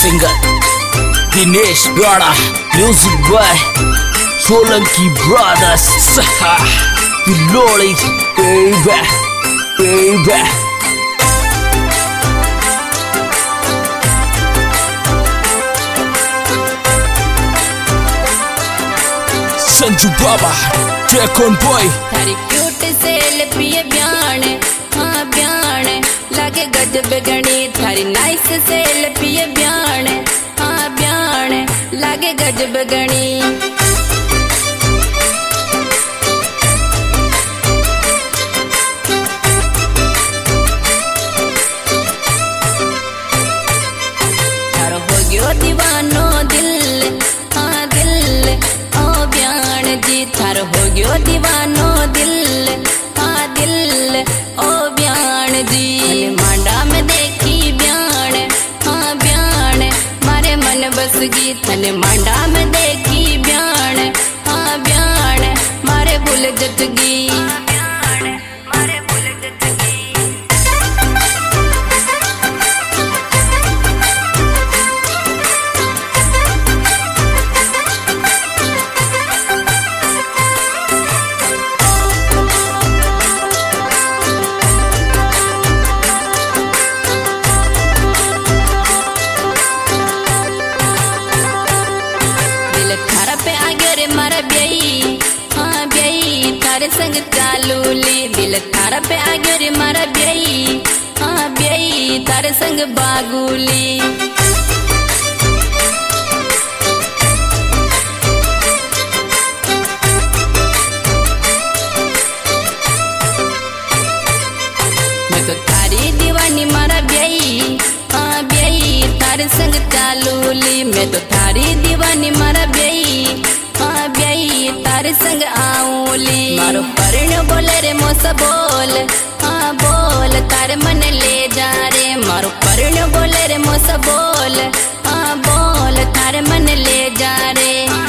Singer Dinesh Rana, music boy Solanki brothers, लोड़ी बेबे बेबे। Sanju Baba track on boy. थारी क्यूट सेल्फी ब्याण, हाँ ब्याण लागे गजब गणी। थारी नाइस सेल्फी ब्याण, हाँ ब्याण लागे गजब गणी। थारो हो गयो दीवानो दिल, हाँ दिल ओ ब्याण जी। थारो हो गयो दीवानो दिल, हाँ दिल ओ ब्याण जी। मांडा में देखी ब्याण, हाँ ब्याण मारे मन बस गई। थने मांडा में देखी ब्याण, हाँ ब्याण मारे भूल जत गई। थारा पे आगे रे मारा ब्याई, हाँ ब्याई थारे संग चालूली। दिल थारा पे आगे रे मारा ब्याई, हाँ ब्याई थारे संग बागुली। मैं तो थारी दीवानी मारा ब्याई, हाँ ब्याई थारे संग चालूली। मैं तो थारी दीवानी मारा ब्याई, हाँ ब्याई तारे संग आऊली। मारो पर्ण बोले रे मोसा बोल, हाँ बोल तारे मन ले जा रे। मारो पर्ण बोले रे मोसा बोल, हाँ बोल तारे मन ले जा रे।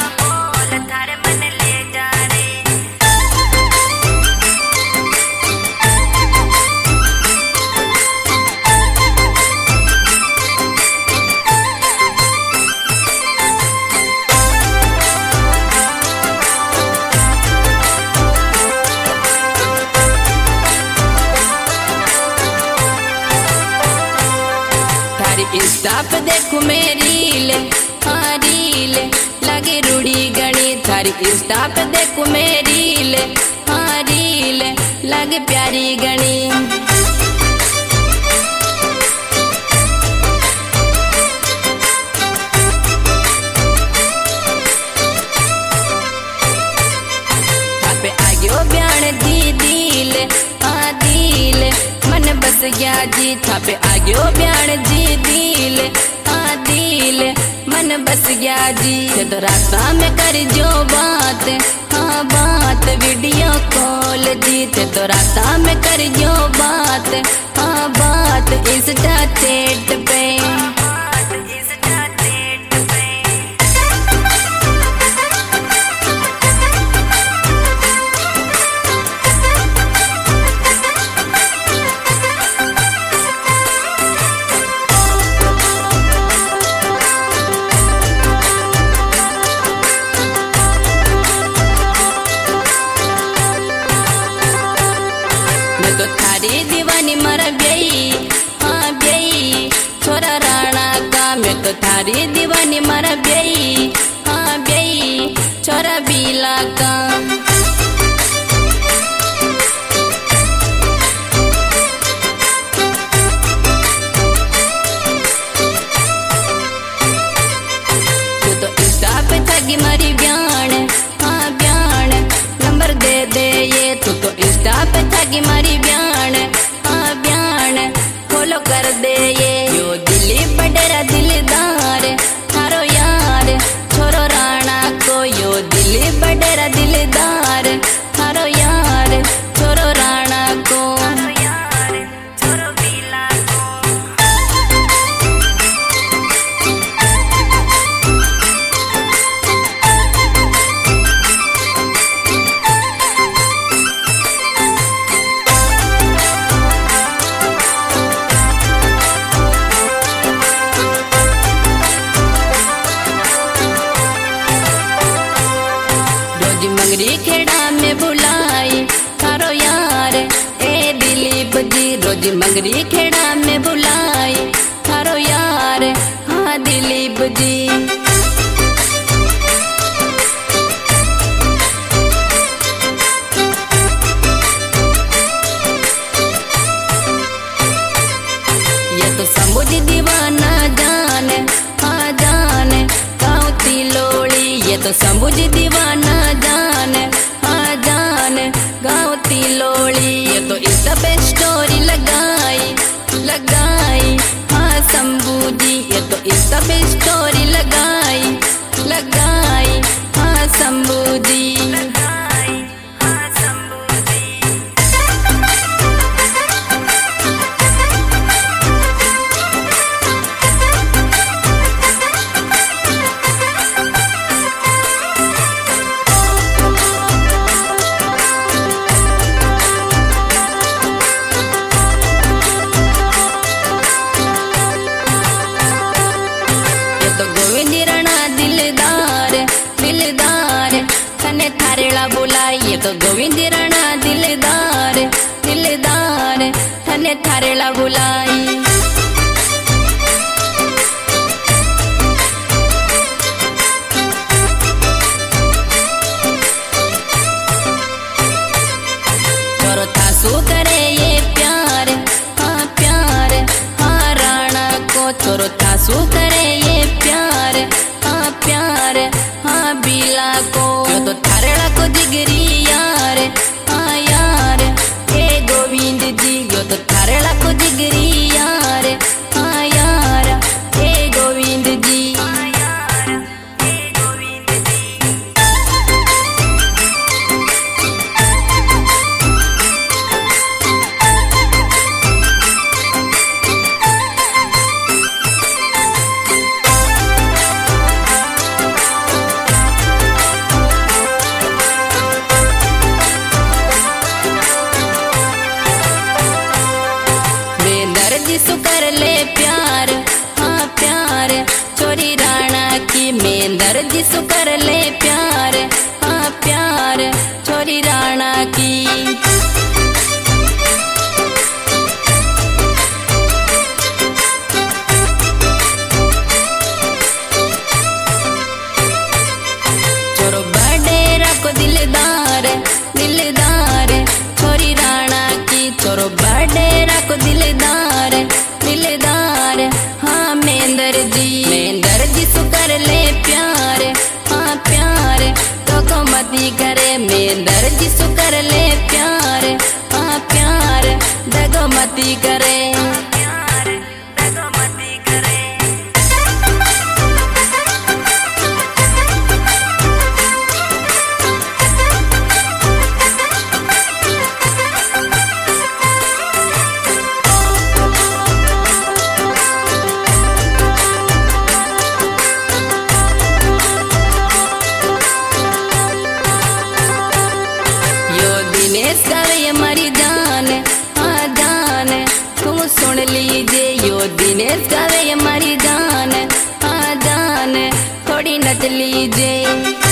इंस्टा पे देखूं मैं रील, हाँ रील लगे रूढ़ी गणी। थारी इंस्टा पे देखूं मैं रील, हाँ रील लगे प्यारी गणी। पे आगे ब्याण दी दिल, हाँ दिल मन बस गया जी। था पे आगे ब्याण जी दिल, हाँ दिल मन बस गया जी। तो रास्ता में कर जो बात, हाँ बात वीडियो कॉल जी। तो रास्ता में कर जो बात, हाँ बात इंस्टा चैट पे। तो थारी दीवानी मारा ब्याई, हाँ ब्याई छोरा राणा का। मैं तो थारी दीवानी मारा ब्याई, हाँ ब्याई छोरा बीला का। तो इंस्टा पे थगी मारी ब्याण, हाँ ब्याण नंबर दे दे ये। तो इंस्टा पे थगी मारी ब्याण, हाँ ब्याण फॉलो कर दे ये। यो दिल्ली बडेरा दिलदार थारो यार छोरो राणा को। यो दिल्ली बडेरा दिलदार थारो यार छोरो राणा को। मंगरी खेड़ा में बुलाई थारो यार हाँ दिलीप जी। ये तो शंभू जी दीवाना जाने हाँ जाने गाँव तिलोड़ी। ये तो शंभू जी दीवाना जाने हाँ जाने गाँव तिलोड़ी। ये तो इंस्टा पे स्टोरी लगाई लगाई हाँ शंभू जी। ये तो इंस्टा पे स्टोरी लगाई लगाई हाँ शंभू जी। थारेला बुलाई तो गोविंद राणा दिलदार दिलदार थने थारेला बुलाई। चोरो थासू करे ये प्यार हाँ राणा को। चोरो थासू करे ये प्यार हाँ बीला को। तो थारेला को जिगरी यार हाँ यार ए गोविंद जी। यो तो थारेला को जिगरी यार हाँ यार ए गोविंद जी। जिसु कर ले प्यार हाँ प्यार छोरी राणा की। मेंदर जिसु कर ले प्यार हाँ प्यार छोरी राणा की। चोरो बडेरा को दिलदार दिलदार छोरी राणा की। चोरो बडेरा को दिलदार दिलदार हाँ मेंदर जी सु कर ले प्यार हाँ प्यार तो को मती करे। मेंदर जी सु कर ले प्यार हाँ प्यार दगो मती करे। दिनेश गावे मरी जान हाँ जान तुम सुन लीजिए। यो दिनेश गावे मरी जान हाँ जान थोड़ी नच लीजिए।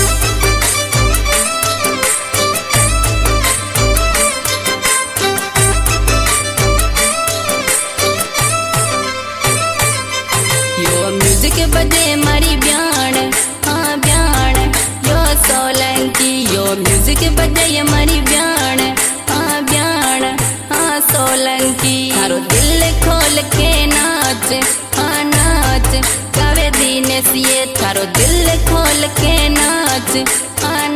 यो म्यूजिक बजे मरी ब्याण हाँ ब्याण यो सोलंकी। यो म्यूजिक बजे मरी ब्याण हाँ ब्याण हाँ सोलंकी। थारो दिल खोल के नाच हाँ नाच गावे दिनेश ये। थारो दिल खोल के नाच हाँ